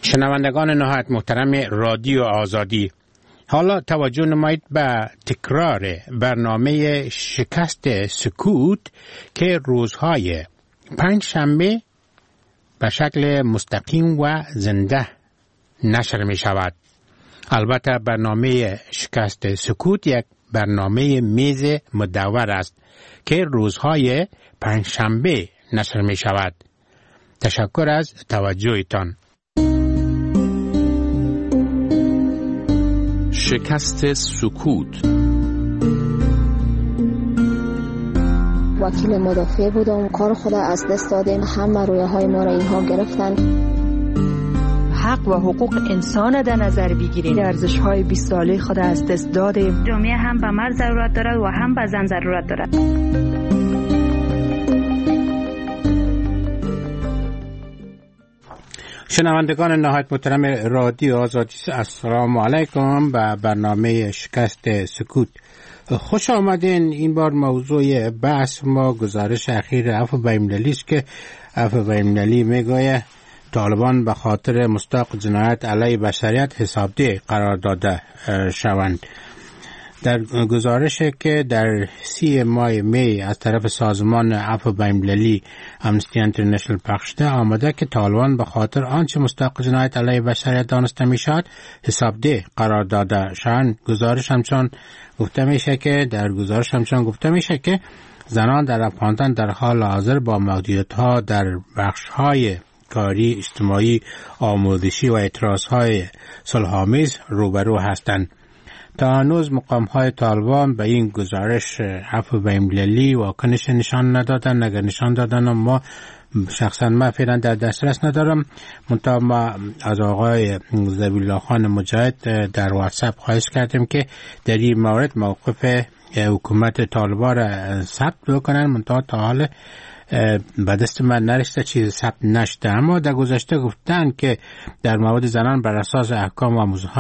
شنوندگان نهایت محترم رادیو آزادی، حالا توجه نمایید به تکرار برنامه شکست سکوت که روزهای پنجشنبه به شکل مستقیم و زنده نشر می شود. البته برنامه شکست سکوت یک برنامه میز مدور است که روزهای پنجشنبه نشر می شود. تشکر از توجهتان. شکست سکوت. وکیل مدافع بودم، کار خود از دست دادیم، همه رویاهای ما را اینها گرفتن. حق و حقوق انسان در نظر بگیریم، ارزش‌های 20 ساله خود از دست دادیم. جامعه هم به مرد ضرورت دارد و هم به زن ضرورت دارد. شنوندگان نهایت محترم رادیو آزادی، السلام علیکم. به برنامه شکست سکوت خوش آمدین. این بار موضوع بحث ما گزارش اخیر عفو بین‌المللی است که عفو بین‌المللی میگوید طالبان به خاطر مستحق جنایت علیه بشریت حسابدهی قرار داده شوند. در گزارش که در 30 ماه می از طرف سازمان عفو بین‌المللی امنستی اینترنشنال پخش شده آمده که طالبان به خاطر آنچه مستحق جنایت علیه بشریت دانسته میشد حسابدهی قرار داده شوند. گزارش همچنان گفته میشه که زنان در افغانستان در حال حاضر با محدودیت‌ها در بخش‌های کاری، اجتماعی، آموزشی و اعتراض‌های صلح‌آمیز روبرو هستند. تا هنوز مقام‌های طالبان به این گزارش عفو بین‌المللی واکنش نشان ندادن. اگر نشان دادن ما شخصا من فعلا در دسترس ندارم. منتها ما از آقای ذبیح الله خان مجاهد در واتساپ خواهش کردیم که در این مورد موقف حکومت طالبان را ثبت بکنن. منتها تا حال به دست من نرسیده، چیز ثبت نشده. اما در گذشته گفتن که در مورد زنان بر اساس احکام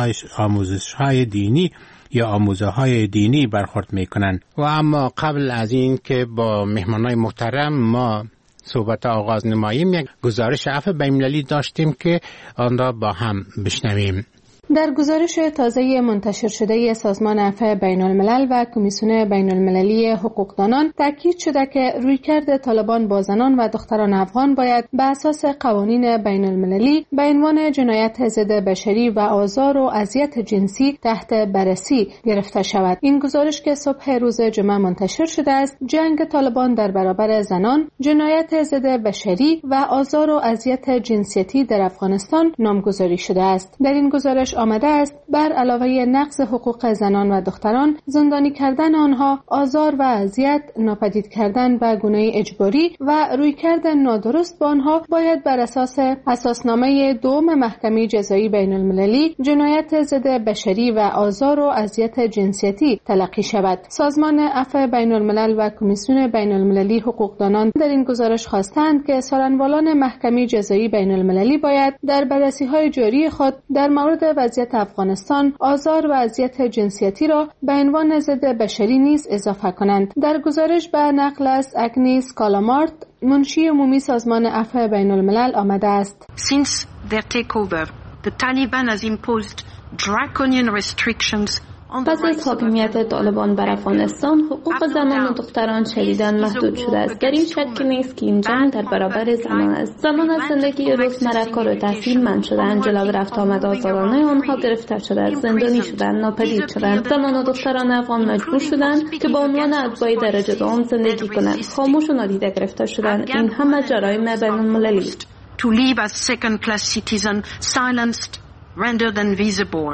آموزش‌های دینی یا آموزه‌های دینی برخورد میکنن. و اما قبل از این که با مهمانای محترم ما صحبت آغاز نماییم، یک گزارش عفو بین‌المللی داشتیم که آن را با هم بشنویم. در گزارش تازه منتشر شده سازمان عفو بین‌الملل و کمیسیون بین‌المللی حقوقدانان تاکید شده که رویکرد طالبان با زنان و دختران افغان باید بر اساس قوانین بین‌المللی به عنوان جنایت ضد بشری و آزار و اذیت جنسی تحت بررسی گرفته شود. این گزارش که صبح روز جمعه منتشر شده است، جنگ طالبان در برابر زنان، جنایت ضد بشری و آزار و اذیت جنسیتی در افغانستان نامگذاری شده است. در این گزارش آمده است بر علاوه نقض حقوق زنان و دختران، زندانی کردن آنها، آزار و اذیت، ناپدید کردن به گونه اجباری و رویکرد نادرست با آنها باید بر اساس اساسنامه دوم محکمه جزایی بین المللی جنایت ضد بشری و آزار و اذیت جنسیتی تلقی شود. سازمان عفو بین الملل و کمیسیون بین المللی حقوقدانان در این گزارش خواستند که سارنوالان محکمه جزایی بین المللی باید در بررسی‌های جاری خود در مورد وضعیت افغانستان آزار و اذیت جنسیتی را به عنوان ضد بشری نیز اضافه کنند. در گزارش به نقل از اگنیس کالامارت، منشی عمومی سازمان عفو بین الملل آمده است. Since their takeover, the Taliban has imposed draconian restrictions. پس از حاکمیت طالبان بر افغانستان، حقوق زنان و دختران شدیداً محدود شده است. در این شکی نیست که این جنگ در برابر زنان است. زنان از زندگی روزمره، کار و تحصیل منع شدند، جلو رفت آمد آزادانه آنها گرفته شده، زندانی شدند، ناپدید شدند. زنان و دختران افغان مجبور شدند که با عنوان اتباع درجه دوم زندگی کنند، خاموش و نادیده گرفته شدند. این همه جرایم بین المللی است. To live as second-class citizen, silenced, rendered invisible.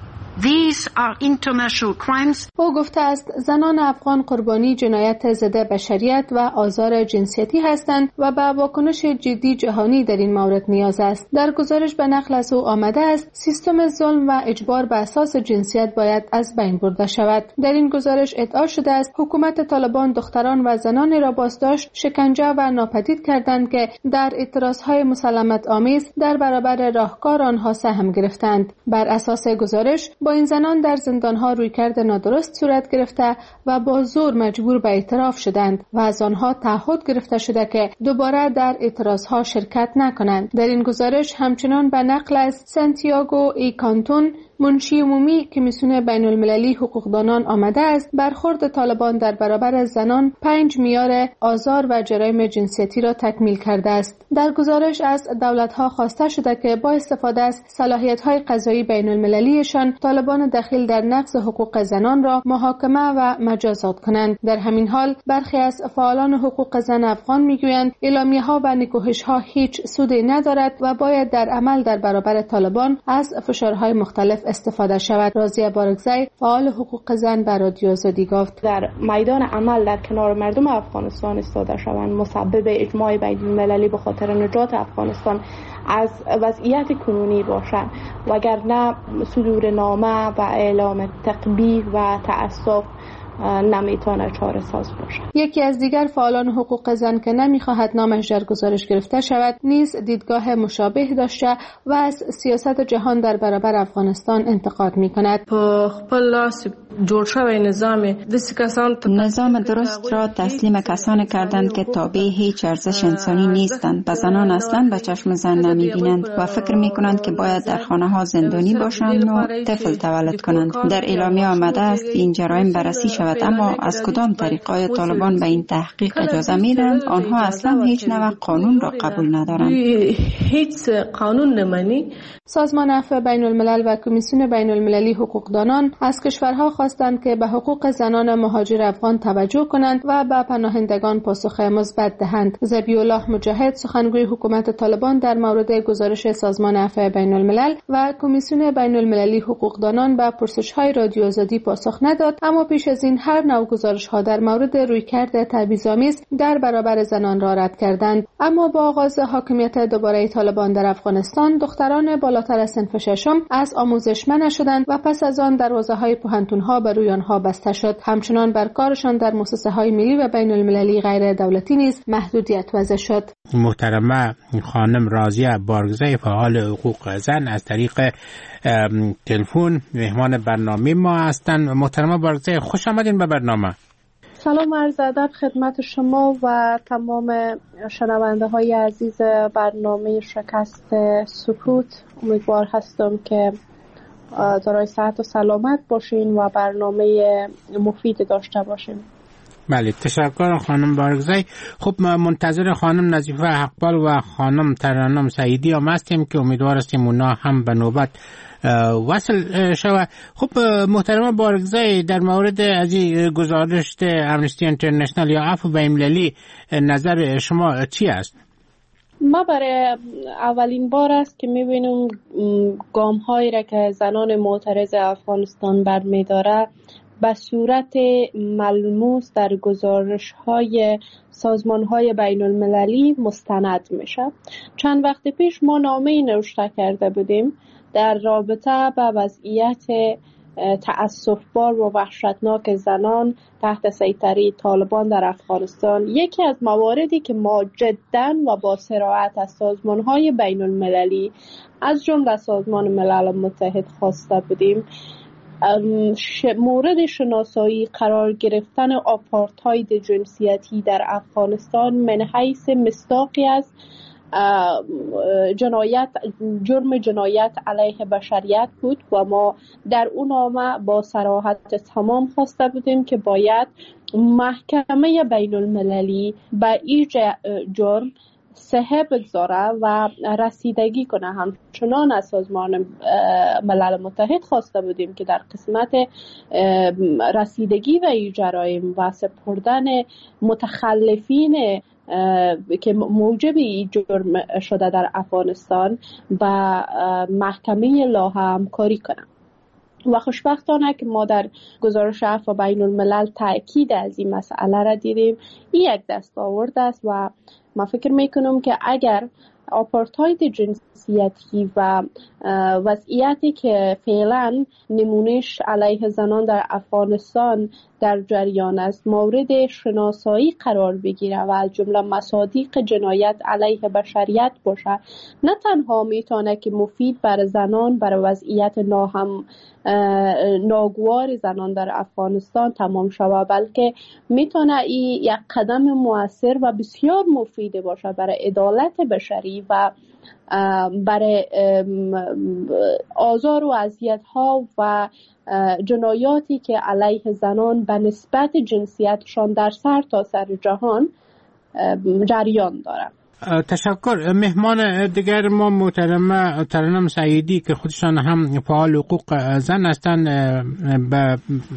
These are international crimes. او گفته است زنان افغان قربانی جنایت ضد بشریت و آزار جنسیتی هستند و به واکنش جدی جهانی در این مورد نیاز است. در گزارش به نقل از او آمده است سیستم ظلم و اجبار به اساس جنسیت باید از بین برده شود. در این گزارش ادعا شده است حکومت طالبان دختران و زنانی را بازداشت، شکنجه و ناپدید کردند که در اعتراضهای مسالمت آمیز در برابر راهکار آنها سهم گرفتند. بر اساس گزارش با این زنان در زندانها رویکرد نادرست صورت گرفته و با زور مجبور به اعتراف شدند و از آنها تعهد گرفته شده که دوباره در اعتراضها شرکت نکنند. در این گزارش همچنان به نقل از سانتیاگو ای کانتون، منشی عمومی کمیسیون بین المللی حقوقدانان آمده است برخورد طالبان در برابر زنان 5 معیار آزار و جرایم جنسیتی را تکمیل کرده است. در گزارش از دولت‌ها خواسته شده که با استفاده از صلاحیت‌های قضایی بین المللیشان طالبان دخیل در نقض حقوق زنان را محاکمه و مجازات کنند. در همین حال برخی از فعالان حقوق زن افغان میگویند اعلامیه‌ها و نکوهش‌ها هیچ سودی ندارد و باید در عمل در برابر طالبان از فشارهای مختلف استفاده شود. راضیه بارگزی فعال حقوق زن به رادیو آزادی گفت در میدان عمل در کنار مردم افغانستان ایستاده شوند، مسبب اجماع بین المللی به خاطر نجات افغانستان از وضعیت کنونی باشند، وگرنه صدور نامه و اعلام تقبیح و تعصب نمیتونه چاره ساز باشه. یکی از دیگر فعالان حقوق زن که نمیخواهد نامش در گزارش گرفته شود نیز دیدگاه مشابه داشته و از سیاست جهان در برابر افغانستان انتقاد میکند. نظام درست را تسلیم کسانی کردند که تابع هیچ ارزش انسانی نیستند و زنان اصلا به چشم زن نمیبینند و فکر میکنند که باید در خانه ها زندانی باشند و طفل تولد کنند. در اعلامیه آمده است این جرایم بررسی شود، اما از کدام طریقای طالبان به این تحقیق اجازه میدن؟ آنها اصلا هیچ نوع قانون را قبول ندارند. هیچ قانون نمانی. سازمان عفو بین الملل و کمیسیون بین المللی حقوقدانان از کشورها خواستند که به حقوق زنان مهاجر افغان توجه کنند و به پناهندگان پاسخ مثبت دهند. ذبیح الله مجاهد سخنگوی حکومت طالبان در مورد گزارش سازمان عفو بین الملل و کمیسیون بین المللی حقوقدانان به پرسش‌های رادیو آزادی پاسخ نداد، اما پیش از این هر نوع گزارش‌ها در مورد رویکرد تبعیض‌آمیز در برابر زنان را رد کردند. اما با آغاز حاکمیت دوباره طالبان در افغانستان دختران بالاتر از صنف ششم از آموزش منع شدند و پس از آن دروازه‌های پوهنتون‌ها بر روی آنها بسته شد. همچنان بر کارشان در مؤسسه‌های ملی و بین المللی غیر دولتی نیز محدودیت وضع شد. محترمه خانم راضیه بارگزی فعال حقوق زن از طریق تلفن مهمان برنامه ما هستند. محترمه بارگزی خوش آمدین به برنامه. سلام عرض ادب خدمت شما و تمام شنونده های عزیز برنامه شکست سکوت. امیدوار هستم که دارای صحت و سلامت باشین و برنامه مفید داشته باشین. بله تشکر خانم بارگزی. خب ما منتظر خانم نظیفه حقبال و خانم ترنم سعیدی هم هستیم که امیدوار هستیم اونا هم به نوبت وصل شود. خب محترم بارگزی در مورد از گزارش امنستی اینترنشنال یا عفو بین المللی نظر شما چی است؟ ما برای اولین بار است که میبینیم گام هایی را که زنان معترض افغانستان برمیداره به صورت ملموس در گزارش های سازمان های بین المللی مستند میشه. چند وقت پیش ما نامه‌ای نوشته کرده بودیم در رابطه با وضعیت تأسف‌بار و وحشتناک زنان تحت سیطره طالبان در افغانستان. یکی از مواردی که ما جداً و با صراحت از سازمان‌های بین المللی از جمله سازمان ملل متحد خواسته بودیم مورد شناسایی قرار گرفتن آپارتاید جنسیتی در افغانستان من حیث مصداقی از جرم جنایت علیه بشریت بود و ما در اون نامه با صراحت تمام خواسته بودیم که باید محکمه بین المللی به این جرم صحه بگذاره و رسیدگی کنه. همچنان از سازمان ملل متحد خواسته بودیم که در قسمت رسیدگی و این جرایم و سپردن متخلفین که موجب این جرم شده در افغانستان با محکمه لاها همکاری کنند. و خوشبختانه که ما در گزارش عفو بین الملل تأکید از این مسئله را دیدیم. این یک دستاورد است و من فکر میکنم که اگر آپارتاید جنسیتی و وضعیتی که فعلا نمونش علیه زنان در افغانستان در جریان است مورد شناسایی قرار بگیره و از جمله مصادیق جنایت علیه بشریت باشه، نه تنها میتونه که مفید برای زنان، برای وضعیت ناگوار زنان در افغانستان تمام شود، بلکه میتونه این یک قدم مؤثر و بسیار مفید باشه برای عدالت بشری و برای آزار و اذیت‌ها و جنایاتی که علیه زنان به نسبت جنسیتشان در سرتاسر جهان جریان دارد. تشکر. مهمان دیگر ما محترمه ترنم سعیدی که خودشان هم فعال حقوق زن هستند به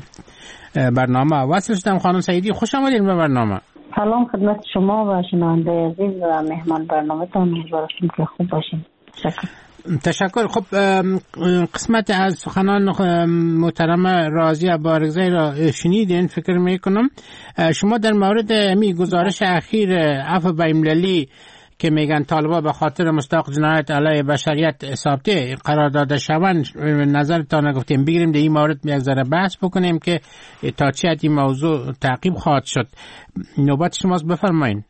برنامه وصل شدم. خانم سعیدی خوش آمدید به برنامه. سلام خدمت شما و شنونده عزیز و مهمان برنامه‌تان. امیدوارم که خوب باشین. تشکر. خب قسمت از سخنان محترم راضیه بارگزی را شنیدین فکر میکنم. شما در مورد می گزارش اخیر عفو بین‌المللی که میگن طالبا به خاطر مستحق جنایت علیه بشریت ثابته قرار داده شوند نظرتان گفتیم بگیریم در این مورد یک ذره بحث بکنیم که تا چه حد این موضوع تعقیب خواهد شد. نوبت شماست، بفرمایید.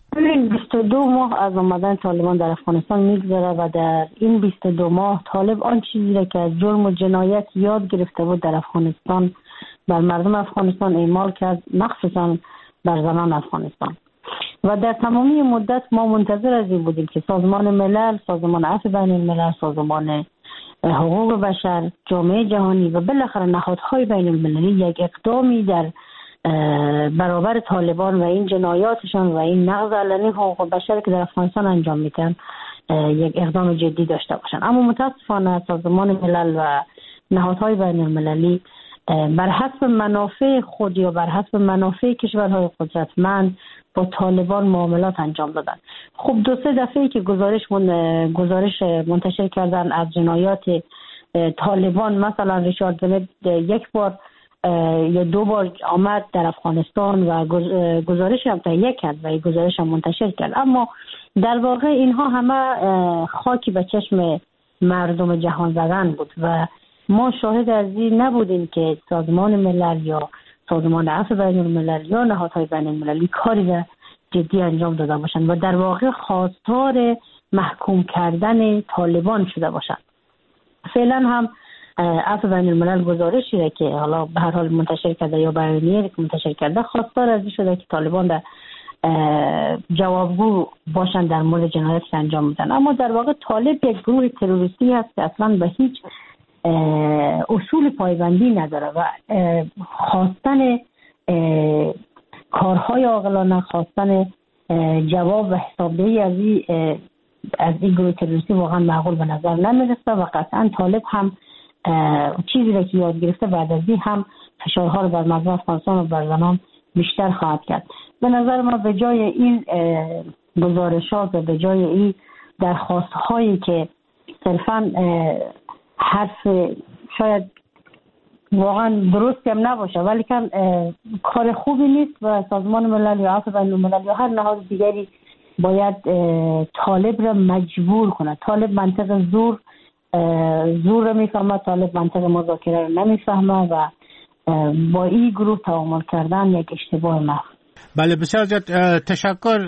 22 ماه از آمدن طالبان در افغانستان میگذره و در این 22 ماه طالب آن چیزی را که از جرم و جنایت یاد گرفته بود در افغانستان بر مردم افغانستان اعمال کرد، مخصوصا بر زنان افغانستان. و در تمامی مدت ما منتظر از این بودیم که سازمان ملل، سازمان عفو بین الملل، سازمان حقوق بشر، جامعه جهانی و بالاخره نهادهای بین المللی یک اقدامی در برابر طالبان و این جنایاتشان و این نقض علنی حقوق بشر که در افغانستان انجام میدن یک اقدام جدی داشته باشن. اما متاسفانه سازمان ملل و نهادهای بین المللی بر حسب منافع خود یا بر حسب منافع کشورهای قدرتمند با طالبان معاملات انجام دادن. خب 2-3 دفعه‌ای که گزارش منتشر کردن از جنایات طالبان، مثلا ریچارد بنت یک بار یا 2 بار آمد در افغانستان و گزارش هم تهیه کرد و این گزارش هم منتشر کرد، اما در واقع اینها همه خاکی به چشم مردم جهان زدن بود و ما شاهد از این نبودیم که سازمان ملل یا سازمان عفو بین الملل یا نهادهای بین المللی کاری جدی انجام داده باشند و در واقع خواستار محکوم کردن طالبان شده باشند. فعلا هم عفو بین الملل گزارشی را که حالا به هر حال منتشر کرده یا بیانیه‌ای که منتشر کرده خواستار از این شده که طالبان در جوابگو باشند در مورد جنایاتی که انجام میدن. اما در واقع طالب یک گروه تروریستی هست که اصلا به هیچ اصول پایبندی نداره و خواستن کارهای عاقلانه، خواستن جواب و حسابدهی از این گروه تروریستی واقعا معقول به نظر نمیرسه و قطعا طالب هم چیزی را که یاد گرفته بعد از این هم فشارها رو بر مردم افغانستان و بر زنان بیشتر خواهد کرد. به نظر ما به جای این گزارشات و به جای این درخواست‌هایی که صرفاً حرف شاید واقعا درستی هم نباشه ولی که کار خوبی نیست و سازمان ملل یا عفو بین الملل یا هر نهاد دیگری باید طالب را مجبور کنه. طالب منطق زور رو میفهمه، طالب منطق مذاکره رو نمیفهمه و با این گروه تعامل کردن یک اشتباه محض. بله بسیار زیاد تشکر.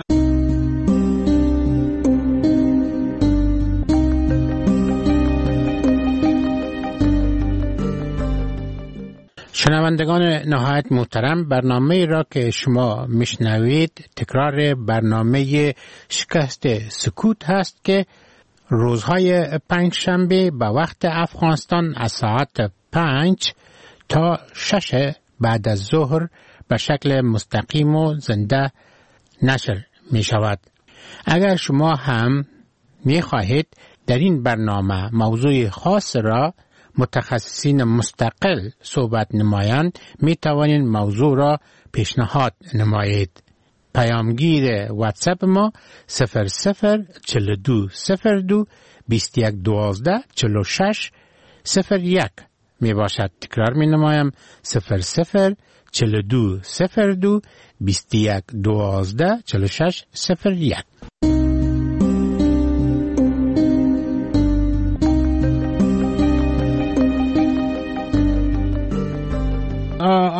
شنوندگان نهایت محترم، برنامه را که شما میشنوید تکرار برنامه شکست سکوت هست که روزهای پنجشنبه به وقت افغانستان از ساعت 5 تا 6 بعد از ظهر به شکل مستقیم و زنده نشر می شود. اگر شما هم می خواهید در این برنامه موضوع خاص را متخصصین مستقل صحبت نمایند، می توانید موضوع را پیشنهاد نمایید. پیامگیر واتساپ ما 004202 2112 46 01 می باشد. تکرار می نمایم 004202 2112 46 01.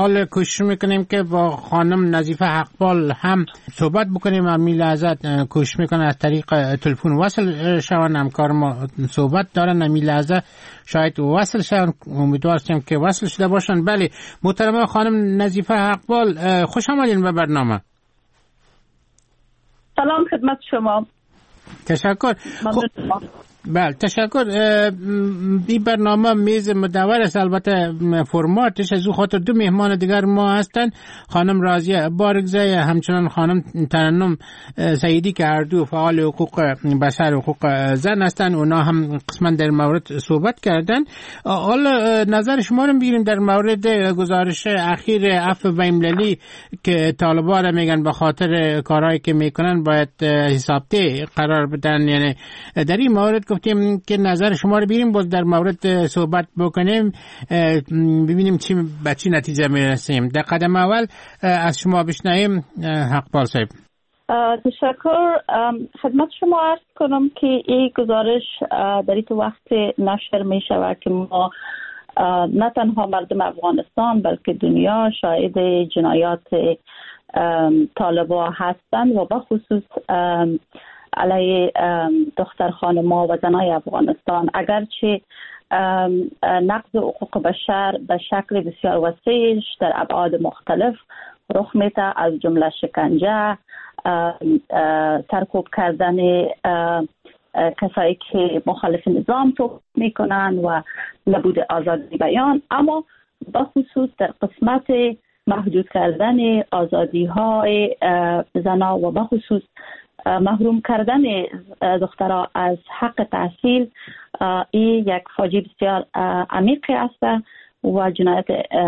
حال کوشش میکنیم که با خانم نظیفه حقپال هم صحبت بکنیم و می لحظه کوشش میکنه از طریق تلفن وصل شوند. همکار ما صحبت دارن، می لحظه شاید وصل شوند، امیدوار هستیم که وصل شده باشن. بله محترمه خانم نظیفه حقپال، خوش آمدین به برنامه. سلام خدمت شما. تشکر. بله تشکر. این برنامه میز مدور است، البته فرماتش از او خاطر دو مهمان دیگر ما هستن، خانم راضیه بارگزای همچنان خانم ترنم سیدی که هر دو فعال حقوق بشر و حقوق زن هستن. اونا هم قسما در مورد صحبت کردن. حالا نظر شما رو بگیریم در مورد گزارش اخیر عفو بین‌المللی که طالبان میگن به خاطر کارهایی که میکنن باید حسابته قرار بدن. یعنی در این مورد گفتیم که نظر شما رو بیریم باز در مورد صحبت بکنیم، ببینیم به چی نتیجه میرسیم. در قدم اول از شما بشنویم حقپال صاحب. تشکر. خدمت شما عرض کنم که این گزارش در این وقت نشر می شود که ما نه تنها مردم افغانستان بلکه دنیا شاهد جنایات طالبان هستند و بخصوص علیه دختر خانم‌ها و زنای افغانستان. اگرچه نقض حقوق بشر به شکل بسیار وسیعش در ابعاد مختلف رخ میده، از جمله شکنجه، سرکوب کردن کسایی که مخالف نظام توقف میکنن و نبود آزادی بیان، اما بخصوص در قسمت محدود کردن آزادی های زنا و بخصوص محروم کردن دخترها از حق تحصیل، این یک فاجعه بسیار عمیقی است و جنایت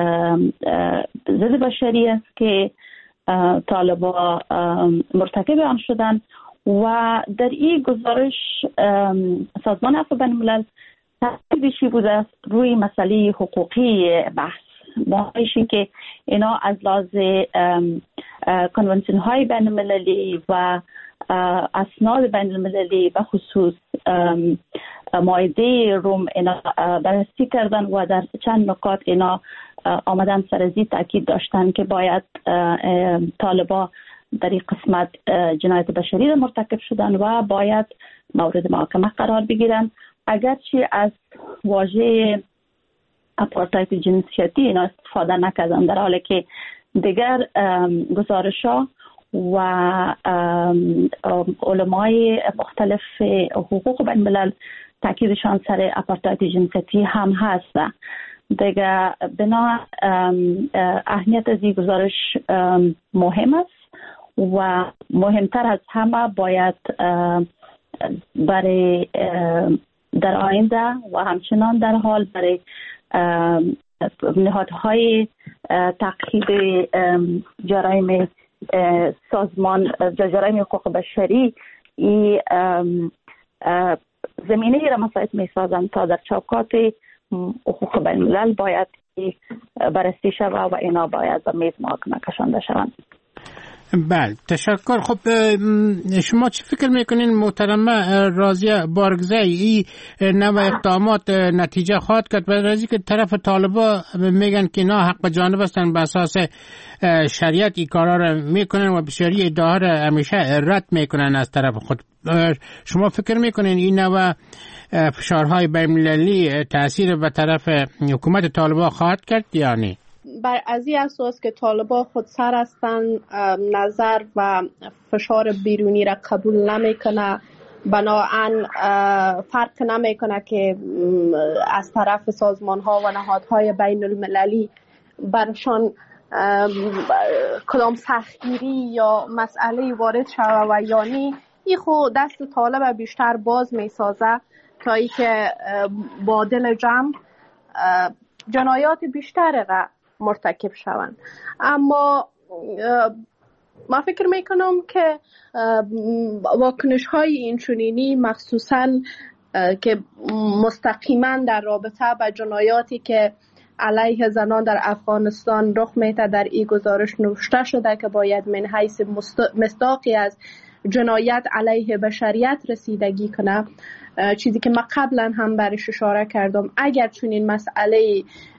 ضد بشری است که طالبان مرتکب آن شدند. و در این گزارش سازمان عفو بین‌الملل تاکیدش بوده است روی مسئله حقوقی بحث، باعثی که اینا از لحاظ کنونسیون های بین‌المللی و اسناد بین‌المللی به خصوص مائده روم اینا بررسی کردن و در چند نکات اینا آمدن سرزی تاکید داشتن که باید طالبان در این قسمت جنایت بشری را مرتکب شدن و باید مورد محاکمه قرار بگیرن. اگرچه از واژه آپارتاید جنسیتی اینا استفاده نکردن، در حالی که دیگر گزارش‌ها و علمای مختلف حقوق بین‌الملل تاکیدشان سر آپارتاید جنسیتی هم هست. دیگه بنا اهمیت از این گزارش مهم است و مهمتر از همه باید برای در آینده و همچنان در حال برای نهادهای تعقیب جرایم سازمان جرایم حقوق بشری این زمینه را مساعد می سازند تا در چوکات حقوق بین‌الملل باید بررسی شود و اینا باید به میز محاکمه کشانده شوند. بله تشکر. خب شما چی فکر میکنین محترمه راضیه بارگزای این نوع اقدامات نتیجه خواهد کرد؟ برای از که طرف طالبا میگن که نه حق به جانب هستن، به اساس شریعت این کارا رو میکنن و بسیاری ادعاها رو همیشه رد میکنن از طرف خود. شما فکر میکنین این نوع فشارهای بین‌المللی تاثیر به طرف حکومت طالبا خواهد کرد یا نه؟ بر از این اساس که طالبان خود سر هستند نظر و فشار بیرونی را قبول نمیکنه، بنابراین فرق نمیکنه که از طرف سازمان ها و نهادهای بین المللی برشان کدام سختگیری یا مسئله وارد شود و یا نه. این خود دست طالب بیشتر باز می سازه تا ای که با دل جمع جنایات بیشتر را مرتکب شوند. اما ما فکر میکنم که واکنش های اینچنینی مخصوصا که مستقیما در رابطه با جنایاتی که علیه زنان در افغانستان رخ میده در این گزارش نوشته شده که باید من حیث مصداقی از جنایت علیه بشریت رسیدگی کنه، چیزی که ما قبلا هم برش اشاره کردم. اگر چنین مسئله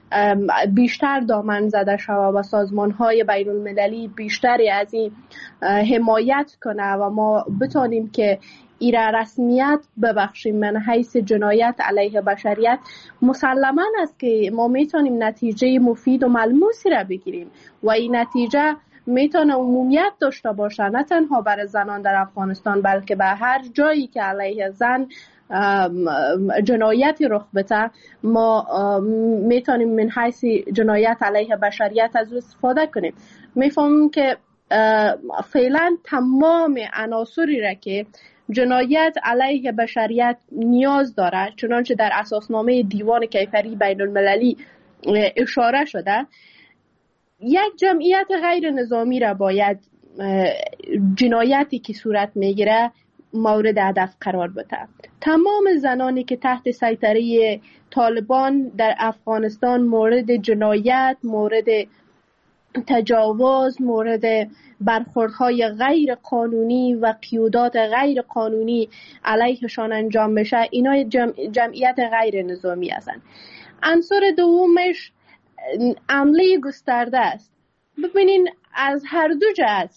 بیشتر دامن زده شود و سازمان‌های بین المللی بیشتری از این حمایت کنه و ما بتونیم که ایره رسمیت ببخشیم من حیث جنایت علیه بشریت. مسلماً است که ما میتونیم نتیجه مفید و ملموسی را بگیریم و این نتیجه میتونه عمومیت داشته باشه، نه تنها برای زنان در افغانستان بلکه به هر جایی که علیه زن جنایتی رخ بده ما میتونیم من حیث جنایت علیه بشریت از او استفاده کنیم. میفهمیم که فعلا تمام عناصری را که جنایت علیه بشریت نیاز داره، چنانچه در اساسنامه دیوان کیفری بین المللی اشاره شده، یک جمعیت غیر نظامی را باید جنایتی که صورت میگیره مورد هدف قرار بده. تمام زنانی که تحت سیطره طالبان در افغانستان مورد جنایت، مورد تجاوز، مورد برخوردهای غیر قانونی و قیودات غیر قانونی علیهشان انجام بشه، اینا جمعیت غیر نظامی هستند. عنصر دومش عمله گسترده است. ببینین از هر دو جهت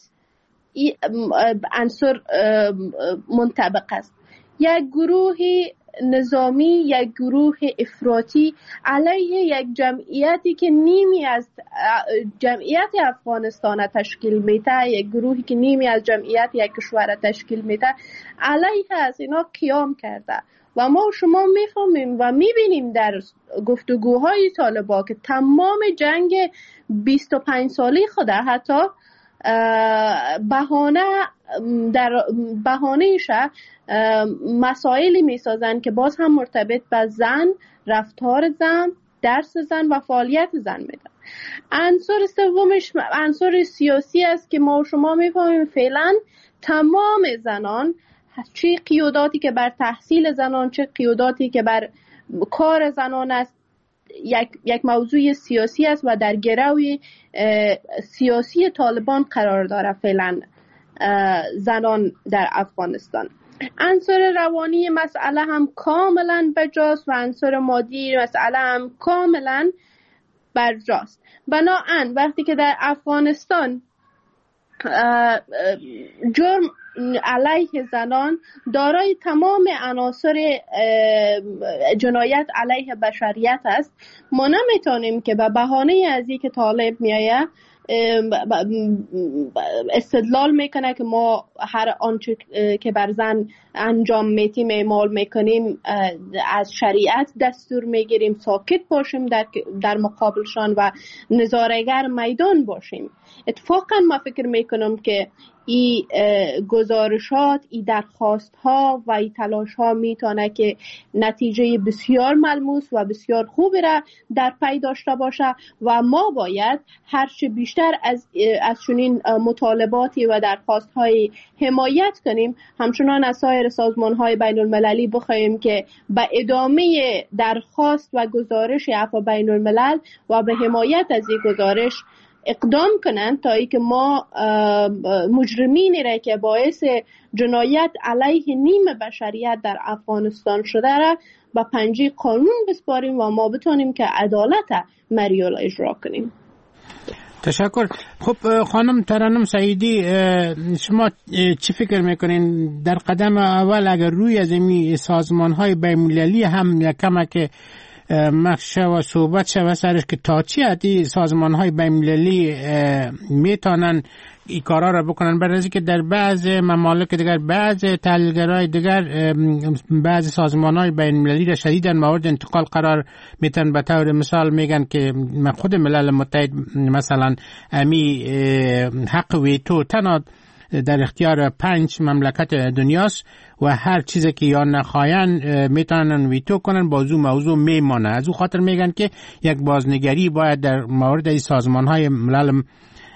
عنصر منطبق است. یک گروه نظامی، یک گروه افراطی علیه یک جمعیتی که نیمی از جمعیت افغانستان تشکیل میده، یک گروهی که نیمی از جمعیت یک کشور تشکیل میده، علیه از اینا قیام کرده و ما شما میفهمیم و میبینیم در گفتگوهای طالبان که تمام جنگ 25 سالی خود حتی بهانه‌اش مسائلی میسازن که باز هم مرتبط به زن، رفتار زن، درس زن و فعالیت زن میدن. عنصر سومش عنصر سیاسی است که ما شما میفهمیم فعلا تمام زنان، چه قیوداتی که بر تحصیل زنان، چه قیوداتی که بر کار زنان است، یک موضوع سیاسی است و در گرو سیاسی طالبان قرار داره فعلا زنان در افغانستان. عنصر روانی مسئله هم کاملا بجاست و عنصر مادی مسئله هم کاملا برجاست. بنابراین وقتی که در افغانستان جرم علیه زنان دارای تمام عناصر جنایت علیه بشریت است، ما نمیتونیم که به بهانه از اینکه طالب میایه استدلال میکنه که ما هر آنچه که بر زن انجام میتیم اعمال میکنیم از شریعت دستور میگیریم، ساکت باشیم در مقابلشان و نظاره‌گر میدان باشیم. اتفاقا ما فکر میکنم که این گزارشات، این درخواست ها و این تلاش ها میتونه که نتیجه بسیار ملموس و بسیار خوبی را در پی داشته باشه و ما باید هرچه بیشتر از چنین مطالباتی و درخواست های حمایت کنیم، همچنان از سایر سازمان های بین المللی بخواهیم که به ادامه درخواست و گزارش عفو بین الملل و به حمایت از این گزارش اقدام کنند تا اینکه ما مجرمینی را که باعث جنایت علیه نیم بشریت در افغانستان شده را به پنجه قانون بسپاریم و ما بتونیم که عدالت مریال اجرا کنیم. تشکر. خب خانم ترنم سعیدی، شما چی فکر میکنین در قدم اول اگر روی از این سازمان های بین المللی هم یکم که مخشه و صحبت شوه سرش که تا چی حدی سازمان های بین المللی میتونن این کارا را بکنن، برای از که در بعض ممالک دیگر، بعض تحلیلگرای دیگر بعض سازمان های بین المللی را شدیداً مورد انتقال قرار میتن. به طور مثال میگن که خود ملل متحد مثلا امی حق ویتو تنها در اختیار 5 مملکت دنیاست و هر چیزی که یا نخواین میتونن ویتو کنن، بازو موضوع میمانه. از او خاطر میگن که یک بازنگری باید در مورد این سازمان های ملل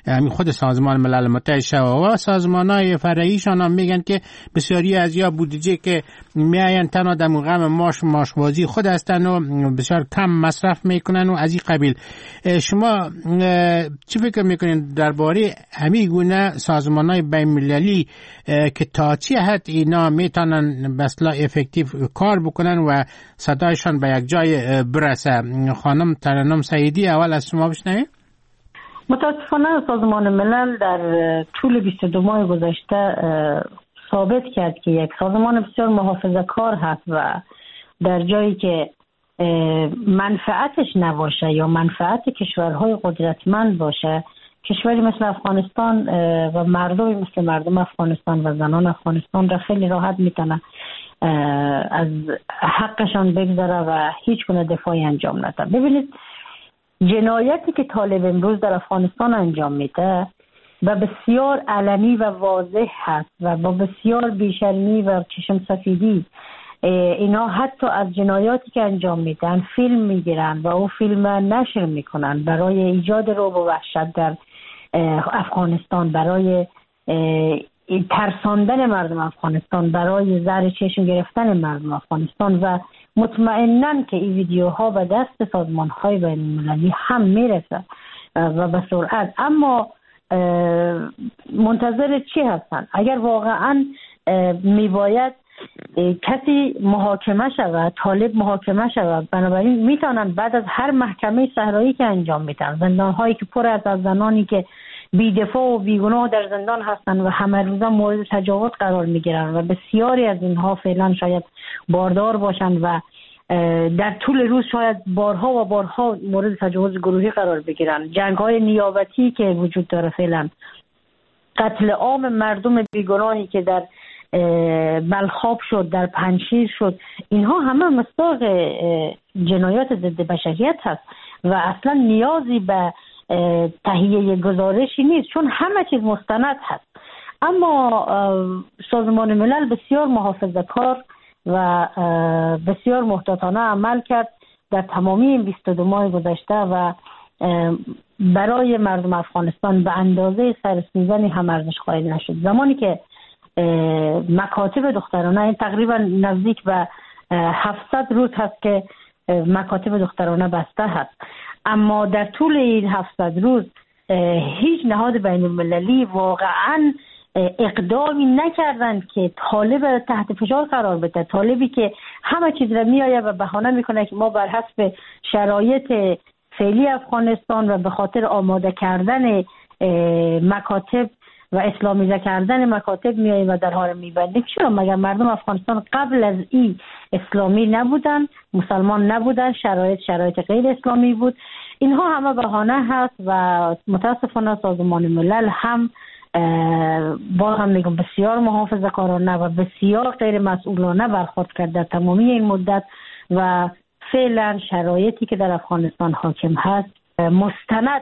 خود سازمان ملل متحد و سازمان‌های فرعیشان هم میگن که بسیاری از یا بودجه که میاین تنها در مقام ماشبازی خود هستن و بسیار کم مصرف میکنن و از این قبیل. شما چی فکر میکنین درباره همین گونه سازمان‌های بین‌المللی که تا چه حد اینا میتونن به اصطلاح افکتیو کار بکنن و صدایشان به یک جای برسه؟ خانم ترنم سعیدی، اول از شما بشنویم. متاسفانه سازمان ملل در طول 22 ماه گذشته ثابت کرد که یک سازمان بسیار محافظه‌کار هست و در جایی که منفعتش نباشه یا منفعت کشورهای قدرتمند باشه، کشوری مثل افغانستان و مردمی مثل مردم افغانستان و زنان افغانستان را خیلی راحت میتونه از حقشان بگذاره و هیچ گونه دفاعی انجام نده. ببینید جنایتی که طالب امروز در افغانستان انجام میده و بسیار علنی و واضح هست و با بسیار بیشرمی و چشم سفیدی اینا حتی از جنایاتی که انجام میدن فیلم میگیرن و او فیلم نشر میکنن برای ایجاد رعب و وحشت در افغانستان، برای ترساندن مردم افغانستان، برای زهر چشم گرفتن مردم افغانستان و مطمئناً که این ویدیوها به دست سازمان‌های بین‌المللی هم میرسه و به سرعت. اما منتظر چی هستن؟ اگر واقعاً میباید کسی محاکمه شود، طالب محاکمه شود، بنابراین میتونن بعد از هر محکمه صحرایی که انجام میدن، زندان‌هایی که پر از زنانی که بی‌دفاع و بیگناه در زندان هستند و همه روزا مورد تجاوز قرار میگیرن و بسیاری از اینها فعلا شاید باردار باشند و در طول روز شاید بارها و بارها مورد تجاوز گروهی قرار بگیرن. جنگ‌های نیابتی که وجود داره فعلا، قتل عام مردم بیگناهی که در بلخاب شد، در پنجشیر شد، اینها همه مصداق جنایات ضد بشریت هست و اصلا نیازی به تهیه گزارشی نیست چون همه چیز مستند هست. اما سازمان ملل بسیار محافظه‌کار و بسیار محتاطانه عمل کرد در تمامی این 22 ماه گذشته و برای مردم افغانستان به اندازه سرسوزنی هم ارزش قائل نشد. زمانی که مکاتب دخترانه تقریبا نزدیک به 700 روز هست که مکاتب دخترانه بسته هست، اما در طول این 700 روز هیچ نهاد بین المللی واقعا اقدامی نکردند که طالب تحت فشار قرار بده. طالبی که همه چیز را میآید و بهانه میکنه که ما بر حسب شرایط فعلی افغانستان و به خاطر آماده کردن مکاتب و اسلامیزه کردن مکاتب میاییم و در حال میبندیم. چرا؟ مگر مردم افغانستان قبل از این اسلامی نبودن، مسلمان نبودن، شرایط غیر اسلامی بود. اینها همه بهانه هست و متاسفانه سازمان ملل هم باز هم میگم بسیار محافظه‌کارانه و بسیار غیر مسئولانه برخورد کرده تمامی این مدت و فعلا شرایطی که در افغانستان حاکم هست مستند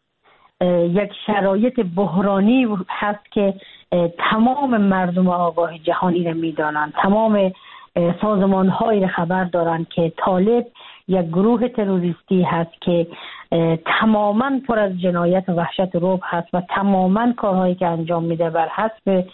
یک شرایط بحرانی هست که تمام مردم آگاه جهانی را میدانند، تمام سازمان هایی را خبر دارند که طالب یک گروه تروریستی هست که تماما پر از جنایت و وحشت و رعب هست و تماما کارهایی که انجام میده بر حسب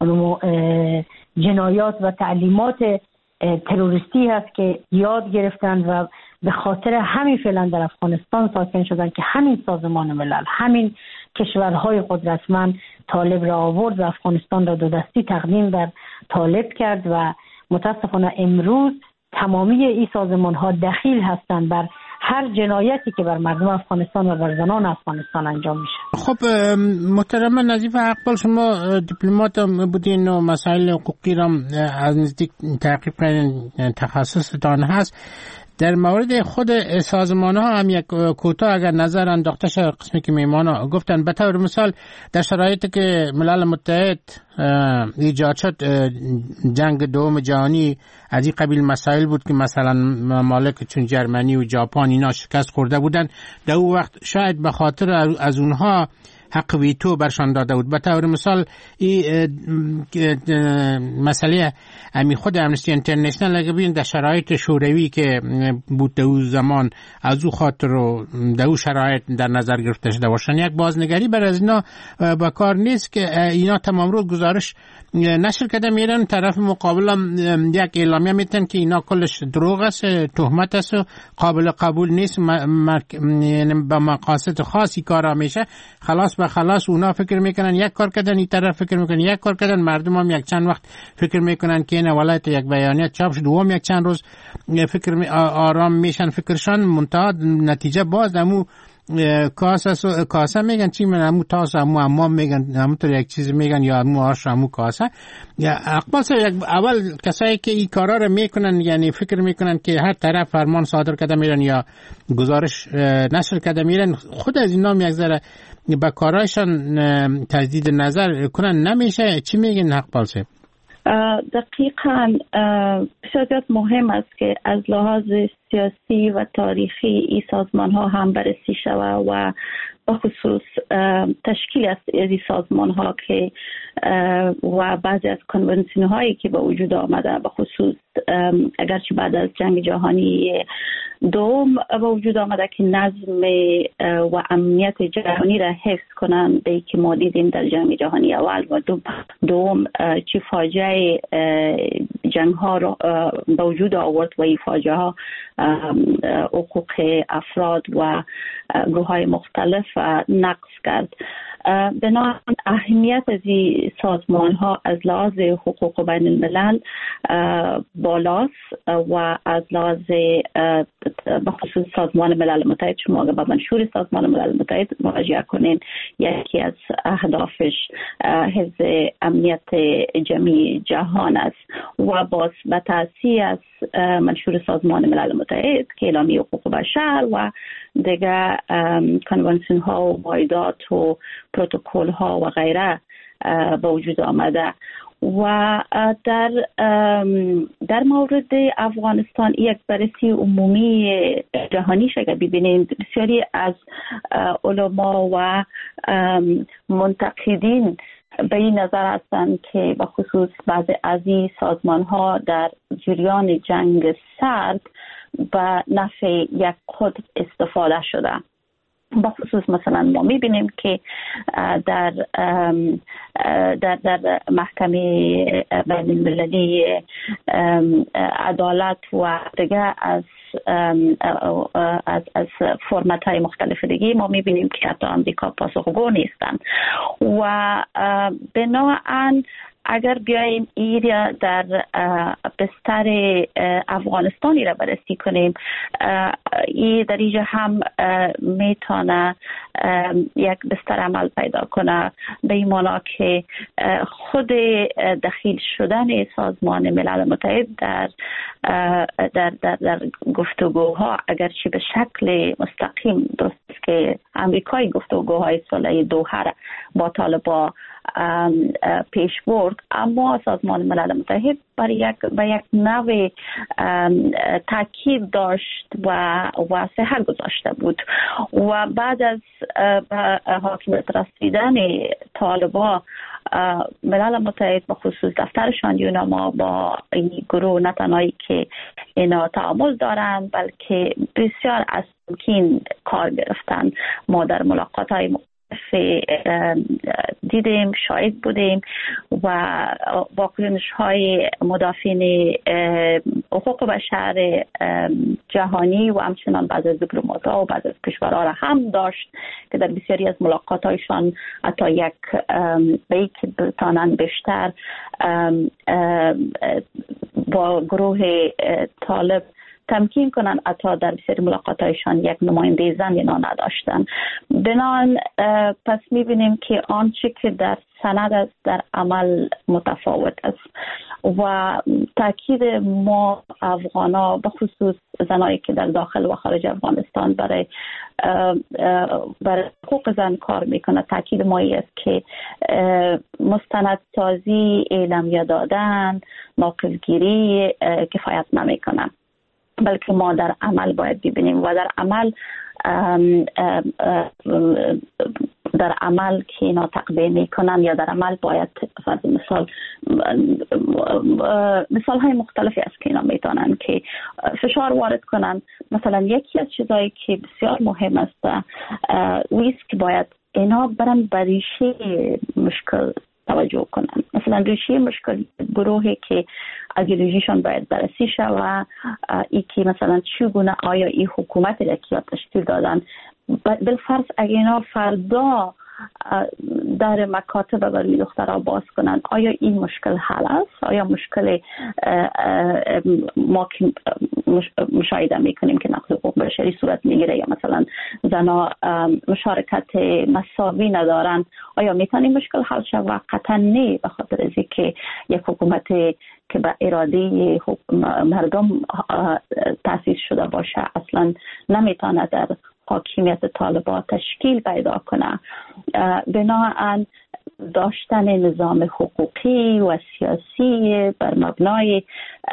جنایات و تعلیمات تروریستی هست که یاد گرفتن و به خاطر همین فعلا در افغانستان ساکن شدن که همین سازمان ملل، همین کشورهای قدرتمند طالب را آورد و افغانستان را دو دستی تقدیم در طالب کرد و متاسفانه امروز تمامی این سازمان ها دخیل هستند بر هر جنایتی که بر مردم افغانستان و بر زنان افغانستان انجام میشه. خب محترم نظیف اقبال، شما دیپلمات بودین و مسائل حقوقی را از نزدیک تعقیب کردین، تخصصتان هست. در مورد خود سازمان ها هم یک کوتاه اگر نظر انداخته شد، قسمی که میمانا گفتن به طور مثال در شرایطی که ملل متحد ایجاد شد، جنگ دوم جهانی از این قبیل مسائل بود که مثلا ممالک چون جرمنی و ژاپن اینا شکست خورده بودن، در اون وقت شاید به خاطر از اونها حق ویتو برشان داده بود. به طور مثال مسئله امی خود امنستی اینترنشنال اگه ببین در شرایط شوروی که بود در اون زمان از او خاطر رو در اون شرایط در نظر گرفته شده باشن، یک بازنگری بر از اینا با کار نیست که اینا تمام روز گزارش نشر کرده میرن، طرف مقابل هم یک اعلامیه میتن که اینا کلش دروغ است، تهمت است و قابل قبول نیست، یعنی با مقاصد خاصی کارا میشه. خلاص به خلاص اونا فکر میکنن یک کار کردن، این طرف فکر میکنن یک کار کردن، مردم هم یک چند وقت فکر میکنن که این ولایت یک بیانیه چاپ شد، دوم یک چند روز فکر آرام میشن فکرشان، منتها نتیجه باز دمو کاسه میگن چی من همو تاس همو امام میگن همونطور یک چیز میگن یا همو آش همو کاسه. یا اقبال اول کسایی که این کارا رو میکنن یعنی فکر میکنن که هر طرف فرمان صادر کرده میرن یا گزارش نشر کرده میرن، خود از اینا یک ذره با کارایشان تجدید نظر کنن نمیشه. چی میگن اقبال صاحب؟ دقیقاً بسیار مهم است که از لحاظ سیاسی و تاریخی این سازمان ها هم بررسی شود و بخصوص تشکیل از این سازمان ها که و بعضی از کنونسیون هایی که به وجود آمده، بخصوص اگرچه بعد از جنگ جهانی دوم به وجود آمده که نظم و امنیت جهانی را حفظ کنند، به که ما دیدیم در جنگ جهانی اول و دوم چه فاجعه جنگ ها را به وجود آورد و این فاجعه ها حقوق افراد و گروه های مختلف نقض کرد. بنابراین اهمیت از این سازمان ها از لحاظ حقوق بین الملل بالاست و از لحاظ بخصوص سازمان ملل متحد شما به منشور سازمان ملل متحد مراجعه کنین، یکی از اهدافش حفظ امنیت جمعی جهان است و باز به تأثیر از منشور سازمان ملل متحد که اعلامیه حقوق بشر و دیگر کنونسیون ها و معاهدات و پروتکل ها و غیره به وجود آمده. و در مورد افغانستان یک بررسی عمومی جهانی شده ببینید، بسیاری از علما و منتقدین به این نظر هستند که به خصوص بعضی از این سازمان ها در جریان جنگ سرد به نفع یک خود استفاده شده. بخصوص مثلا ما میبینیم که در محکمه بین المللی عدالت و دیگه از فرمت های مختلف دیگه ما میبینیم که حتی امریکا پاسخگو نیستن و بنابراین اگر بیاییم ایریا در بستر افغانستانی را بررسی کنیم، این در اینجا هم میتونه یک بستر عمل پیدا کنه، به این معنا که خود دخیل شدن سازمان ملل متحد در گفتگوها اگرچه به شکل مستقیم درست که امریکای گفتگوهای صلح دوحه با طالبان پیش برد، اما سازمان ملل متحد به یک نوع تاکید داشت و صحت گذاشته بود و بعد از حاکمیت رسیدن طالبان ملل متحد به خصوص دفترشان یونما با این گروه نه تنهایی که اینا تعامل دارند بلکه بسیار از تمکین کار گرفتن. ما در ملاقات های دیدیم، شاهد بودیم و واکنش های مدافعین حقوق بشر جهانی و همچنان بعض از دیپلمات ها و بعض از کشورها را هم داشت که در بسیاری از ملاقات هایشان حتی یک بیک بتانن بیشتر با گروه طالب تمکین کنن، حتی در بسیاری ملاقاتایشان یک نماینده زن اینا نداشتن. بنان پس میبینیم که آنچه که در سند است در عمل متفاوت است و تاکید ما افغانا به خصوص زنایی که در داخل و خارج افغانستان برای حقوق زن کار میکنه، تاکید ما است که مستندسازی، اعلامیه دادن، ناقلگیری کفایت نمیکنه، بلکه ما در عمل باید ببینیم و در عمل در عمل که اینا تقبیه میکنن یا در عمل باید فرض مثال های مختلفی است که اینا میتونن که فشار وارد کنن. مثلا یکی از چیزایی که بسیار مهم است ویست که باید اینا برن به ریشه مشکل توجه کنن. مثلا ریشه مشکل گروهی که ایدئولوژیشان باید بررسی شود، ای که مثلا چگونه آیا این حکومتی را که تشکیل دادن بالفرض اگه اینا فردا در مکاتب برای دخترها باز کنن آیا این مشکل حل است؟ آیا مشکل ما که مشاهده میکنیم که نقض حقوق بشری صورت میگیره یا مثلا زنا مشارکت مساوی ندارن آیا میتونی مشکل حل شود؟ قطعا نه، به خاطر از اینکه یک حکومت که به اراده مردم تأسیس شده باشه اصلا نمیتونه در حاکمیت طالبان تشکیل پیدا کنه. بنابراین داشتن نظام حقوقی و سیاسی بر مبنای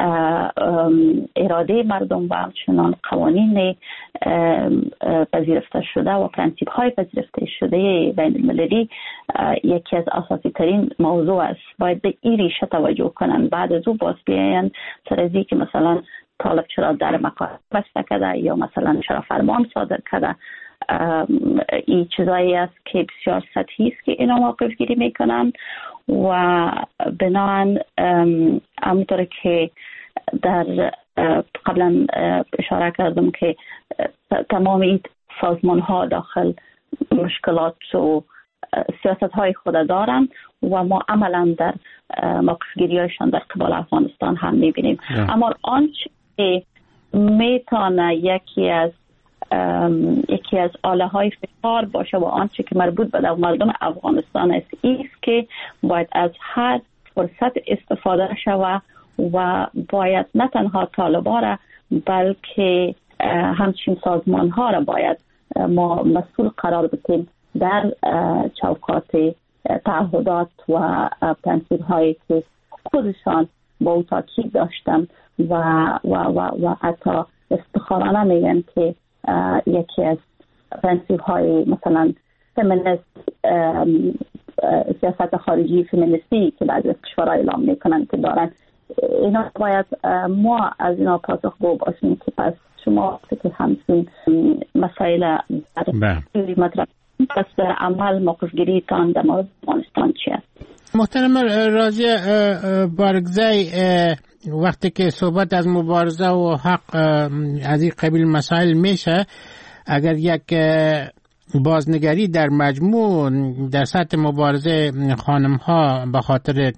اراده مردم و همچنان قوانین پذیرفته شده و پرنسیپ های پذیرفته شده بین المللی یکی از اساسی ترین موضوع است. باید به این ریشه توجه کنن، بعد از او باز بیاین سر از که مثلا طالب چرا در مکاتب بسته کرده یا مثلا چرا فرمان صادر کرده. این چیزایی است که بسیار سطحی است که اینا موقف گیری میکنن و بنابراین همونطور که در قبلا اشاره کردم که تمام این سازمان ها داخل مشکلات و سیاست های خود دارن و ما عملا در موقف گیری هایشان در قبال افغانستان هم میبینیم. اما آنچه میتونه یکی از آله های فشار باشه و آنچه که مربوط به مردم افغانستان است ایست که باید از هر فرصت استفاده شود و باید نه تنها طالبان را بلکه همچنین سازمان ها را باید ما مسئول قرار بدیم در چوکات تعهدات و پرنسیپ هایی که خودشان با او تاکید داشتن و حتی استخارانه میگن که یکی از پرنسیپ های مثلا فمینیست سیاست خارجی فمینیستی که بعضی از کشورها اعلام میکنن که دارن، اینا باید ما از اینا پاسخگو باشیم که پس شما که همچین مسائل مطرح پس در عمل موقف گیری تان در مورد افغانستان چیه؟ محترم راضیه بارگزی، وقتی که صحبت از مبارزه و حق از این قبیل مسائل میشه، اگر یک بازنگری در مجموع در سطح مبارزه خانم ها به خاطر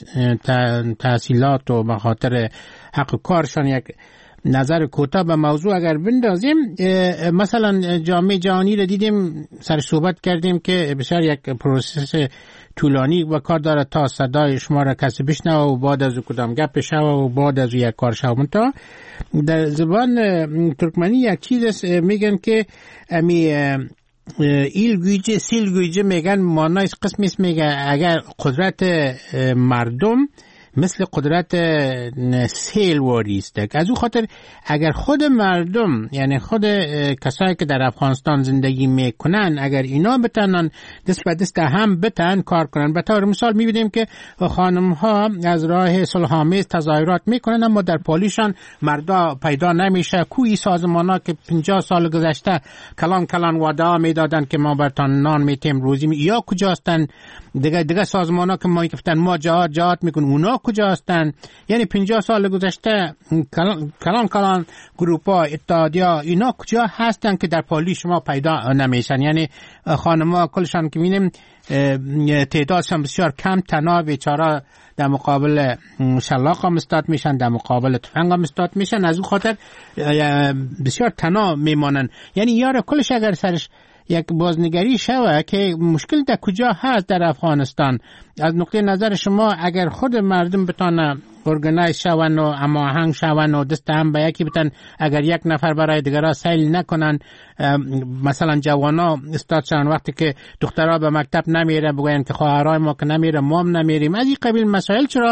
تحصیلات و به خاطر حق کارشان یک نظر کوتاه به موضوع اگر بندازیم، مثلا جامعه جهانی رو دیدیم سر صحبت کردیم که بسیار یک پروسس طولانی و کار داره تا صدای شما را کسی بشنوه و بعد از کدام گپ شوه و بعد از یک کار شوه. تا در زبان ترکمنی یک چیز میگن که امی ایلگویجه سیلگویجه میگن، معنای قسمی است، میگن اگر قدرت مردم مثل قدرت سیل واری است، از او خاطر اگر خود مردم یعنی خود کسایی که در افغانستان زندگی میکنن اگر اینا بتونن دست به دست هم بتن کار کنن، به طور مثال میبینیم که خانم ها از راه صلح‌آمیز تظاهرات میکنن اما در پالیشان مردا پیدا نمیشه. کوی سازمان ها که 50 سال گذشته کلان وعده میدادن که ما برتان نان میتیم روزی یا کجاستن؟ دیگه سازمان ها که ما گفتن ما جهاد میکنیم اونا کجا هستن؟ یعنی 50 سال گذشته کلان گروپ ها اتحادیه اینا کجا هستن که در پالی شما پیدا نمیشن؟ یعنی خانم ها کلشان که میبینیم تعدادشان بسیار کم، تنها بیچاره در مقابل شلاق هم استاد میشن، در مقابل تفنگ هم استاد میشن، از اون خاطر بسیار تنها میمانن. یعنی یار کلش اگر سرش یک بازنگری شوه که مشکل در کجا هست در افغانستان، از نقطه نظر شما اگر خود مردم بتانه ارگنایز شون و هماهنگ شون و دست هم به یکی بتن، اگر یک نفر برای دیگرها سیل نکنن، مثلا جوانا استاد شون وقتی که دخترها به مکتب نمیره بگوین که خواهرای ما که نمیره ما هم نمیریم، از این قبیل مسائل چرا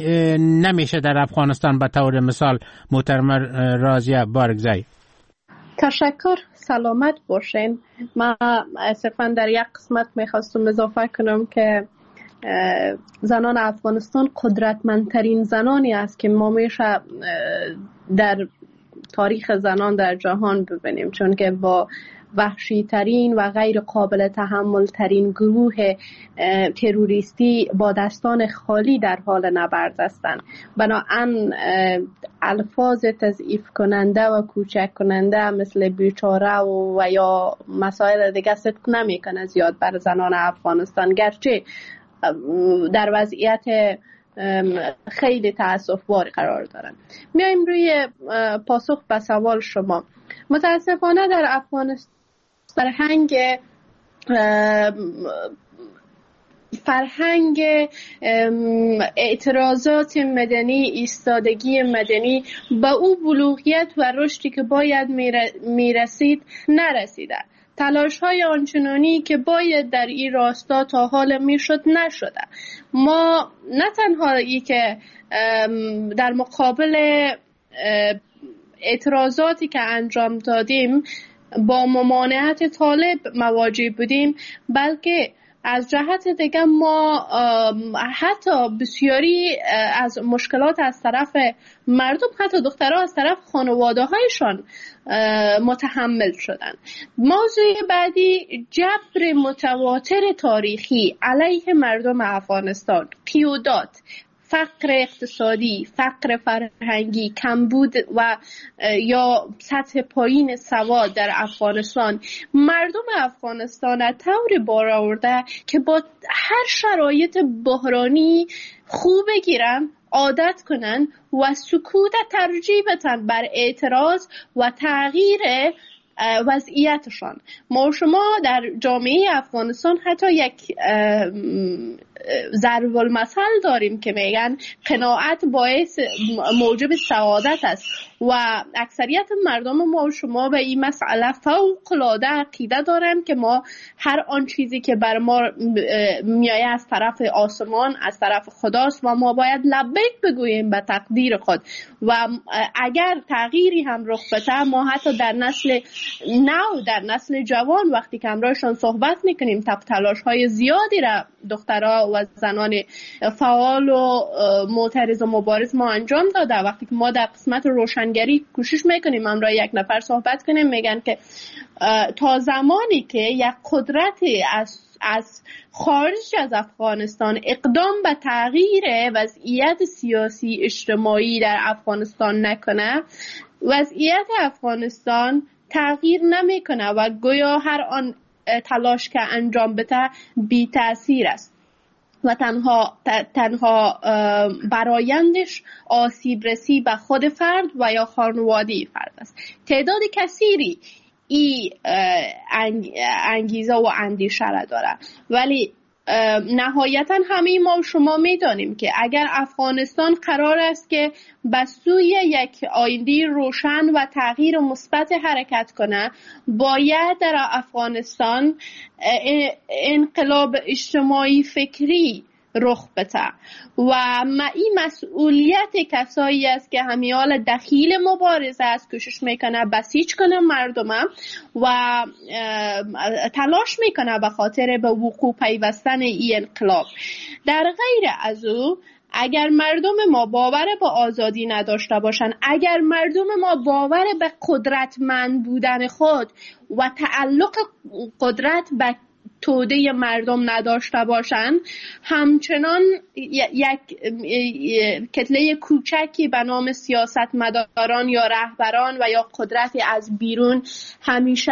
نمیشه در افغانستان به طور مثال؟ محترم راضیه بارگزی. تشکر، سلامت باشین. من صرفا در یک قسمت میخواستم اضافه کنم که زنان افغانستان قدرتمندترین زنانی است که ما میشه در تاریخ زنان در جهان ببینیم، چون که با وحشی ترین و غیر قابل تحمل ترین گروه تروریستی با دستان خالی در حال نبرد هستند. بنابراین الفاظ تضعیف کننده و کوچک کننده مثل بیچاره و یا مسائل دیگه صدق نمیکنه زیاد بر زنان افغانستان، گرچه در وضعیت خیلی تأسف‌باری قرار دارن. میایم روی پاسخ به سوال شما. متاسفانه در افغانستان فرهنگ اعتراضات مدنی، ایستادگی مدنی به او بلوغیت و رشدی که باید میرسید نرسیده. تلاش های آنچنانی که باید در این راستا تا حال میشد نشده. ما نه تنها ای که در مقابل اعتراضاتی که انجام دادیم با ممانعت طالب مواجه بودیم، بلکه از جهت دیگه ما حتی بسیاری از مشکلات از طرف مردم، حتی دخترها از طرف خانواده هایشان متحمل شدن. موضوع بعدی جبر متواتر تاریخی علیه مردم افغانستان، قیودات، فقر اقتصادی، فقر فرهنگی، کمبود و یا سطح پایین سواد در افغانستان مردم افغانستان طور بار آورده که با هر شرایط بحرانی خوب بگیرن، عادت کنن و سکوت ترجیح بدن بر اعتراض و تغییر وضعیتشان. ما شما در جامعه افغانستان حتی یک ضرب المثل داریم که میگن قناعت باعث موجب سعادت است و اکثریت مردم ما شما به این مسئله فوق العاده عقیده دارن که ما هر آن چیزی که بر ما میایه از طرف آسمان، از طرف خداست و ما باید لبیک بگوییم به تقدیر خود و اگر تغییری هم رخ بده ما حتی در نسل نو، در نسل جوان وقتی که همراهشان صحبت میکنیم تلاش های زیادی را دخترها و زنان فعال و معترض و مبارز ما انجام داده. وقتی که ما در قسمت روشنگری کوشش میکنیم همراه یک نفر صحبت کنیم، میگن که تا زمانی که یک قدرت از خارج از افغانستان اقدام به تغییر وضعیت سیاسی اجتماعی در افغانستان نکنه، وضعیت افغانستان تغییر نمیکنه و گویا هر آن تلاش که انجام بده بی تأثیر است و تنها برایندش آسیب رسی به خود فرد و یا خانواده فرد است. تعداد کثیری این انگیزه و اندیشه را داره، ولی نهایتا همه ما شما میدانیم که اگر افغانستان قرار است که به سوی یک آینده روشن و تغییر مثبت حرکت کنه، باید در افغانستان انقلاب اجتماعی فکری رخ بده و این مسئولیت کسایی است که همیال دخیل مبارزه است، کوشش میکنه بسیج کنه مردم و تلاش میکنه به خاطر به وقوع پیوستن این انقلاب. در غیر از او اگر مردم ما باور به آزادی نداشته باشند، اگر مردم ما باور به قدرتمند بودن خود و تعلق قدرت به توده مردم نداشته باشند، همچنان یک کتله کوچکی به نام سیاستمداران یا رهبران و یا قدرتی از بیرون همیشه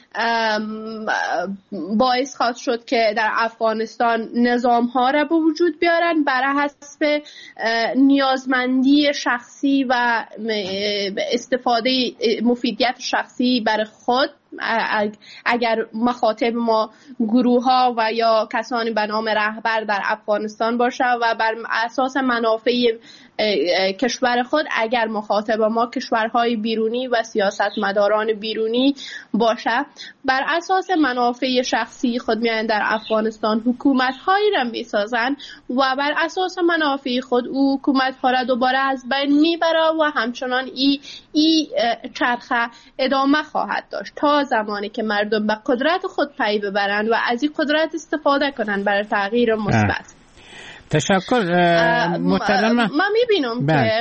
باعث خواهد شد که در افغانستان نظام ها را به وجود بیارن بر حسب نیازمندی شخصی و استفاده مفیدیت شخصی بر خود اگر مخاطب ما گروه ها و یا کسانی به نام رهبر در افغانستان باشه و بر اساس منافع کشور خود، اگر مخاطب ما کشورهای بیرونی و سیاستمداران بیرونی باشه، بر اساس منافع شخصی خود میان در افغانستان حکومت هایی را میسازن و بر اساس منافع خود او حکومت ها را دوباره از بین میبره و همچنان ای چرخه ادامه خواهد داشت تا زمانی که مردم به قدرت خود پی ببرند و از این قدرت استفاده کنند برای تغییر مثبت. تشکر محترم. ما میبینم که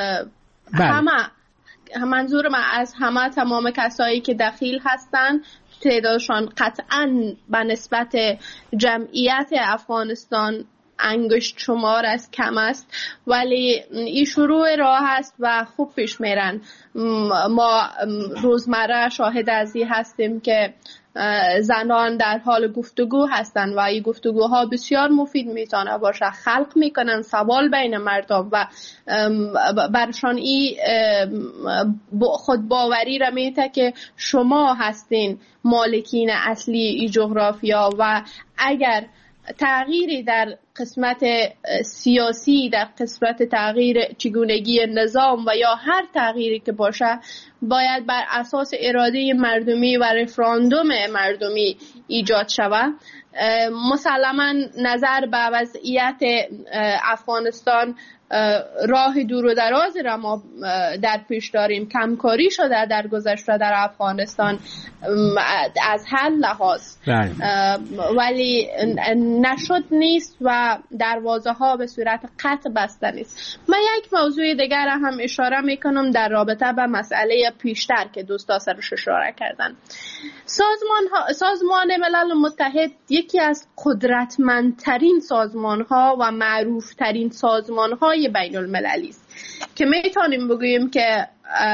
منظور من از همه تمام کسایی که دخیل هستن تعدادشان قطعا به نسبت جمعیت افغانستان انگشت شمار است، کم است، ولی این شروع راه است و خوب پیش میرن. ما روزمره شاهد از این هستیم که زنان در حال گفتگو هستند و این گفتگوها بسیار مفید میتونه باشه، خلق میکنن سوال بین مردم و برشان این خود باوری را میده که شما هستین مالکین اصلی این جغرافیا و اگر تغییری در قسمت سیاسی، در قسمت تغییر چگونگی نظام و یا هر تغییری که باشه باید بر اساس اراده مردمی و رفراندوم مردمی ایجاد شود. مسلما نظر به وضعیت افغانستان راه دور و دراز را ما در پیش داریم. کمکاری شده در گذشته در افغانستان از هر لحاظ، ولی نشد نیست و دروازه ها به صورت قطع بسته نیست. من یک موضوع دیگر هم اشاره میکنم در رابطه به مسئله پیشتر که دوستا سرش اشاره کردن. سازمان ملل متحد یکی از قدرتمندترین سازمان ها و معروف ترین سازمان های بین المللی است که میتونیم بگوییم که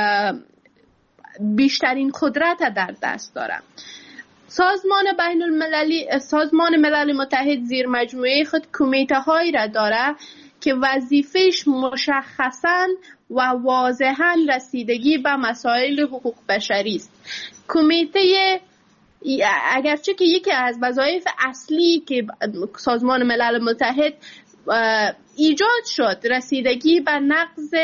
بیشترین قدرت در دست داره. سازمان ملل متحد زیر مجموعه خود کمیته هایی را داره که وظیفهش مشخصاً و واضحاً رسیدگی به مسائل حقوق بشری است. کمیته اگرچه که یکی از وظایف اصلی که سازمان ملل متحد ایجاد شد رسیدگی به نقض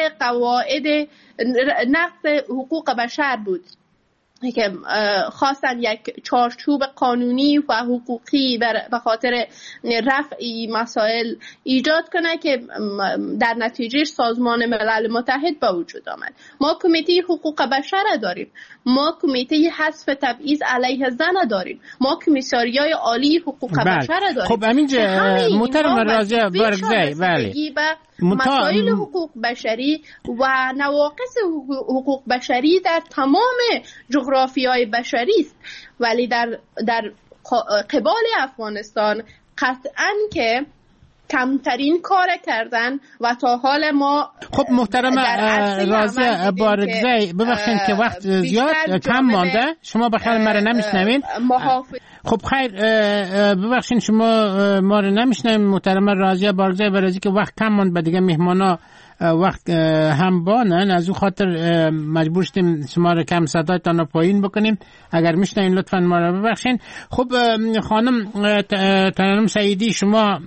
حقوق بشر بود که خواستن یک چارچوب قانونی و حقوقی به خاطر رفع مسائل ایجاد کنه که در نتیجه سازمان ملل متحد به وجود آمد. ما کمیته حقوق بشر داریم، ما کمیته حذف تبعیض علیه زن داریم، ما کمیساریای عالی حقوق بشر داریم. خب همینجا محترم راضیه بارگزی، بله، مسائل حقوق بشری و نواقص حقوق بشری در تمام جغرافیای بشری است، ولی در قبال افغانستان قطعاً که کمترین کار کردن و تا حال ما. خب محترم راضیه بارگزی، ببخشید که وقت زیاد کم مانده، شما بخیر ما رو نمیشنوین. خب خیر، ببخشید شما ما رو نمیشنوین محترم راضیه بارگزی، برای که وقت کم ماند به دیگه مهمانا وقت هم بانن، از اون خاطر مجبور شدیم شما رو کم صدایتان رو پایین بکنیم. اگر میشنوین لطفا ما رو ببخشید. خب خانم ترنم سعیدی، شما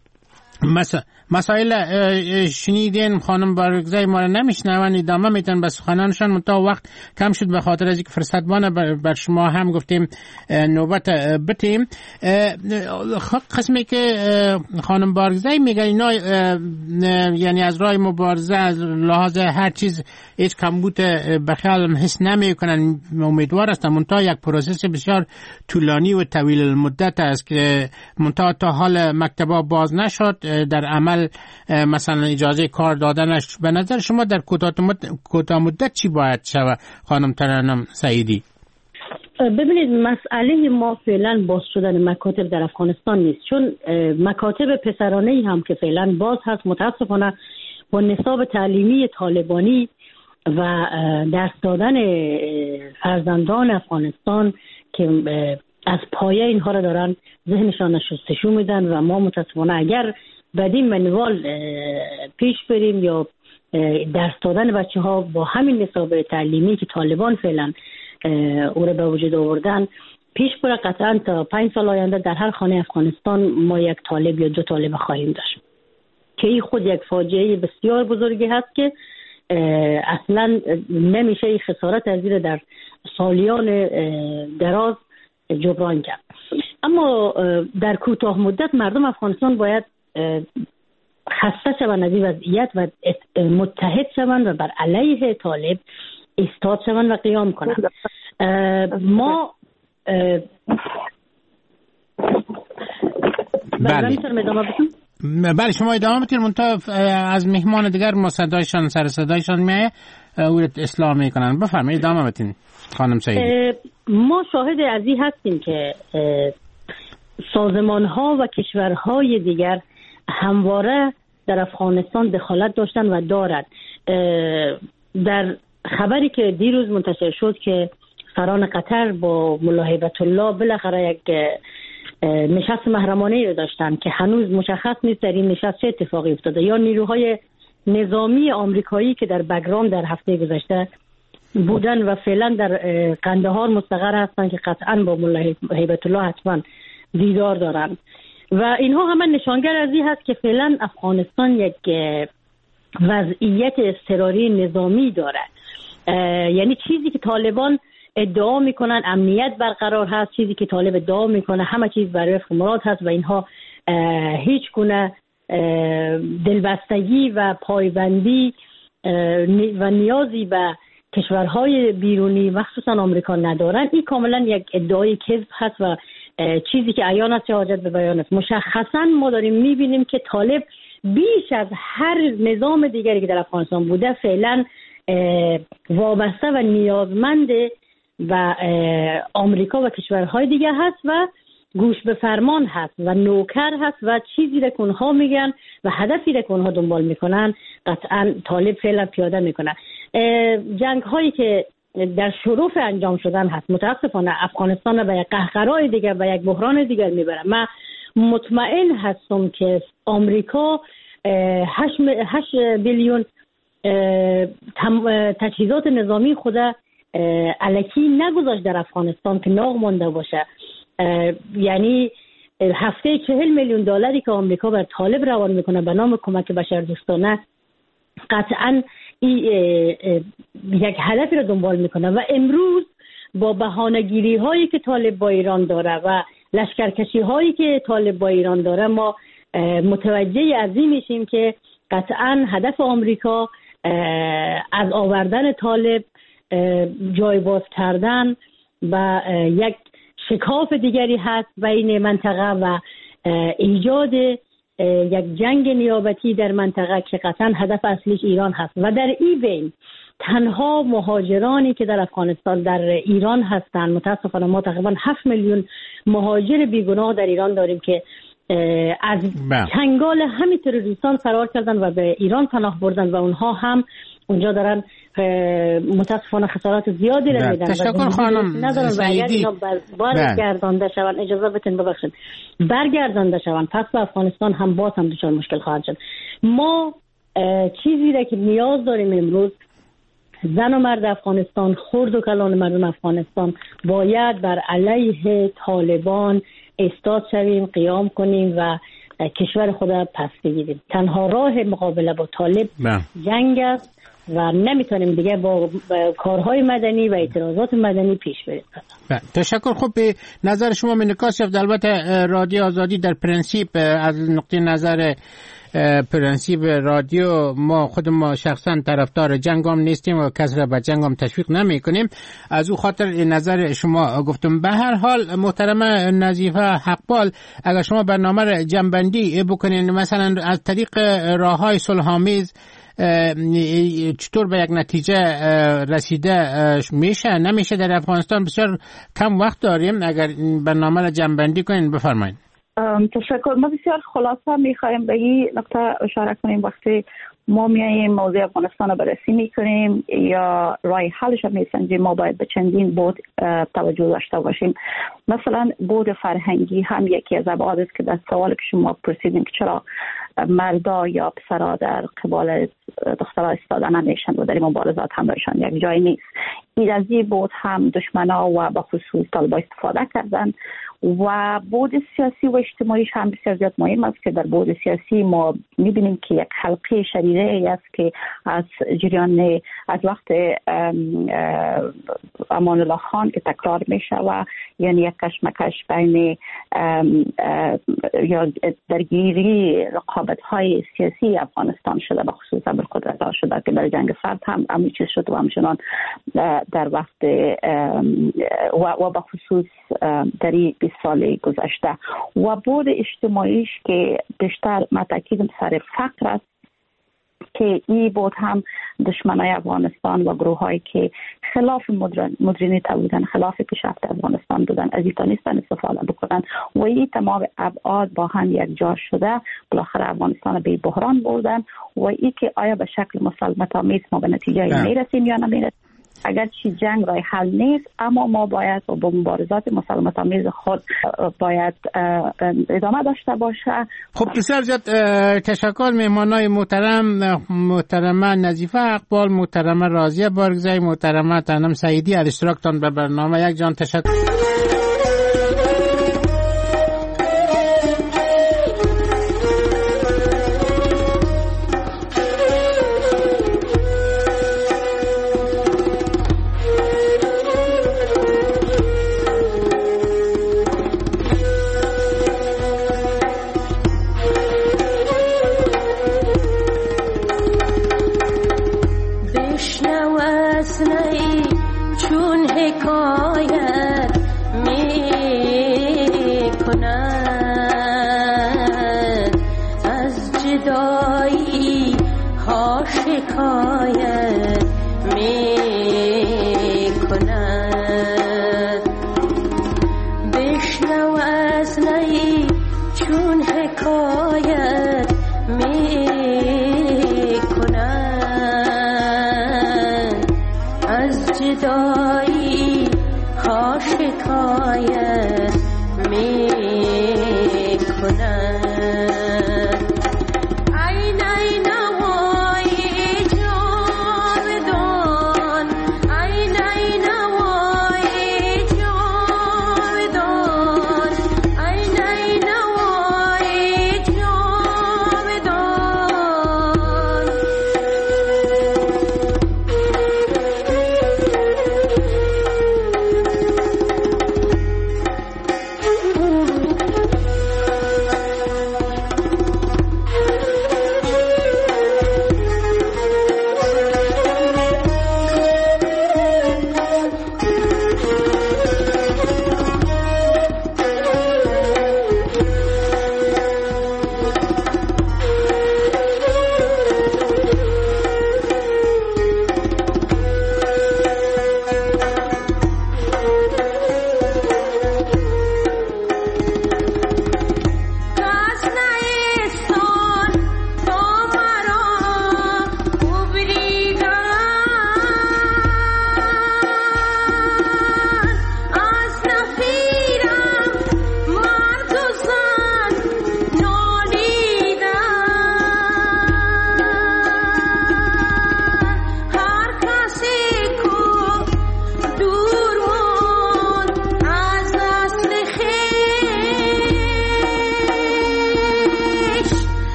مسائل شنیدین، خانم بارگزی ما رو نمیشنون، ادامه میتن به سخنانشان، منتها وقت کم شد به خاطر از اینکه فرصت بانه بر شما هم گفتیم نوبت بتیم. قسمی که خانم بارگزی میگه اینا یعنی از راه مبارزه از لحاظ هر چیز هیچ کمبود به خیالم حس نمی کنن، امیدوار هستم، منتها یک پروسس بسیار طولانی و طویل المدت است که منتها تا حال مکتبا باز نشد، در عمل مثلا اجازه کار دادنش. به نظر شما در کوتاه مدت چی باید شود خانم ترنم سعیدی؟ ببینید، مسئله ما فعلا باز شدن مکاتب در افغانستان نیست، چون مکاتب پسرانه‌ای هم که فعلا باز هست متاسفانه با نصاب تعلیمی طالبانی و درس دادن فرزندان افغانستان که از پایه اینها را دارن ذهنشان شستشو میدن و ما متاسفانه اگر بدین منوال پیش بریم یا درس دادن بچه ها با همین نصاب تعلیمی که طالبان فعلا او را به وجود آوردن پیش بره قطعا تا 5 سال آینده در هر خانه افغانستان ما یک طالب یا 2 طالب خواهیم داشت که این خود یک فاجعه بسیار بزرگی هست که اصلا نمیشه این خسارت از زیر در سالیان دراز جبران کرد. اما در کوتاه مدت مردم افغانستان باید خسته شوند از این وضعیت و متحد شوند و بر علیه طالب ایستاد شوند و قیام کنند. ما بله شما ادامه بدید. منتها از مهمان دیگر ما صدایشان سر صدایشان میایه او اصلاح میکنن. بفرمایید ادامه بدید خانم سعیدی. ما شاهد از این هستیم که سازمان ها و کشورهای دیگر همواره در افغانستان دخالت داشتن و دارد. در خبری که دیروز منتشر شد که سران قطر با ملا هیبت الله بالاخره یک نشست محرمانه رو داشتن که هنوز مشخص نیست در این نشست چه اتفاقی افتاده، یا نیروهای نظامی آمریکایی که در بگرام در هفته گذشته بودن و فعلا در قندهار مستقر هستن که قطعا با ملا هیبت الله حتما دیدار دارن و اینها همه نشانگر از این هست که فعلا افغانستان یک وضعیت اضطراری نظامی دارد. یعنی چیزی که طالبان ادعا میکنن امنیت برقرار هست، چیزی که طالب ادعا میکنه همه چیز بر وفق مراد هست و اینها هیچ گونه دلبستگی و پایبندی و نیازی به کشورهای بیرونی مخصوصا آمریکا ندارن. این کاملا یک ادعای کذب هست و چیزی که عیان است حاجت به بیان است. مشخصا ما داریم میبینیم که طالب بیش از هر نظام دیگری که در افغانستان بوده فعلا وابسته و نیازمند و آمریکا و کشورهای دیگه هست و گوش به فرمان هست و نوکر هست و چیزی را که اونها میگن و هدفی را که اونها دنبال میکنن قطعا طالب فعلا پیاده میکنه. جنگ هایی که در شرف انجام شدن هست متاسفانه افغانستان را به یک قهقرای دیگر و یک بحران دیگر میبره. من مطمئن هستم که آمریکا 8 بیلیون تجهیزات نظامی خود الکی نگذاشت در افغانستان که ناق مانده باشه. یعنی هفته 40 میلیون دلاری که آمریکا بر طالب روان میکنه به نام کمک بشردوستانه قطعا یک هدفی رو دنبال میکنه و امروز با بهانه‌گیری هایی که طالب با ایران داره و لشکرکشی هایی که طالب با ایران داره ما متوجه از این میشیم که قطعا هدف آمریکا از آوردن طالب جایباز کردن و یک شکاف دیگری هست بین منطقه و ایجاد یک جنگ نیابتی در منطقه که قطعا هدف اصلیش ایران هست و در این بین تنها مهاجرانی که در افغانستان در ایران هستند متاسفانه ما تقریبا 7 میلیون مهاجر بیگناه در ایران داریم که از چنگال همین تروریستان فرار کردن و به ایران پناه بردن و اونها هم اونجا دارن متاسفانه خسارات زیادی رو میدن. تشکر خانم سعیدی. برگردانده شوند اجازه بدین ببخشید برگردانده شوند پس به افغانستان هم باز هم دچار مشکل خواهد شد. ما چیزی را که نیاز داریم امروز زن و مرد افغانستان خرد و کلان مردم افغانستان باید بر علیه طالبان ایستاد شویم قیام کنیم و کشور خود را پس بگیریم. تنها راه مقابله با طالب جنگ است و نمیتونیم دیگه با کارهای مدنی و اعتراضات مدنی پیش بریم. تشکر. خوب به نظر شما منعکس شد. البته رادیو آزادی در پرنسیپ از نقطه نظر پرنسیپ رادیو ما شخصا طرفدار جنگ هم نیستیم و کس را به جنگ هم تشویق نمی کنیم. از او خاطر نظر شما گفتم. به هر حال محترمه نظیفه حقپال اگر شما برنامه را جنبندی بکنین مثلا از طریق راههای صلح‌آمیز چطور به یک نتیجه رسیده میشه نمیشه در افغانستان بسیار کم وقت داریم اگر برنامه را جنبندی کنین بفرمایید. تشکر. ما بسیار خلاصه میخوایم به این نقطه اشاره کنیم وقتی ما میاییم موضوع افغانستان رو بررسی میکنیم یا راه حلش رو میسنجیم ما باید به چندین بود توجه داشته باشیم. مثلا بود فرهنگی هم یکی از ابعاد است که در سوال که شما پرسیدیم که چرا مردا یا پسرا در قبال دخترها ایستاده نمیشن و در این مبارزات هم برایشان یک جای نیست. این از این بود هم دشمنا و به خصوص طالبان استفاده کردن و بعد سیاسی و اجتماعیش هم بسیار زیاد مهم است که در بعد سیاسی ما میبینیم که یک حلقه شریره ای است که از جریان از وقت امان الله خان که تکرار میشه و یعنی یک کشمکش بین یا درگیری رقابت های سیاسی افغانستان شده به خصوص ابرقدرت ها شده که در جنگ سرد هم همین چیز شد و همچنان در وقت و به خصوص در 20 سال گذشته و بعد اجتماعیش که بیشتر متأکید سر فقر است که این بود هم دشمنای افغانستان و گروه هایی که خلاف مدرنیته بودن، خلاف پیشرفت افغانستان بودن، از این نیستن استفاده بکنن و این تمام ابعاد با هم یک جا شده بالاخره افغانستان به بحران بردن و این که آیا به شکل مسالمت آمیز ما به نتیجه میرسیم یا نمیرسیم. اگرچه جنگ راه حل نیست اما ما باید با مبارزات مسالمت آمیز خود باید ادامه داشته باشه. خب بسیار زیاد تشکر مهمانای محترمه نظیفه اقبال، محترمه راضیه بارگزایی، محترمه تنم سعیدی از اشتراکتان به برنامه. یک جان تشکر.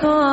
تو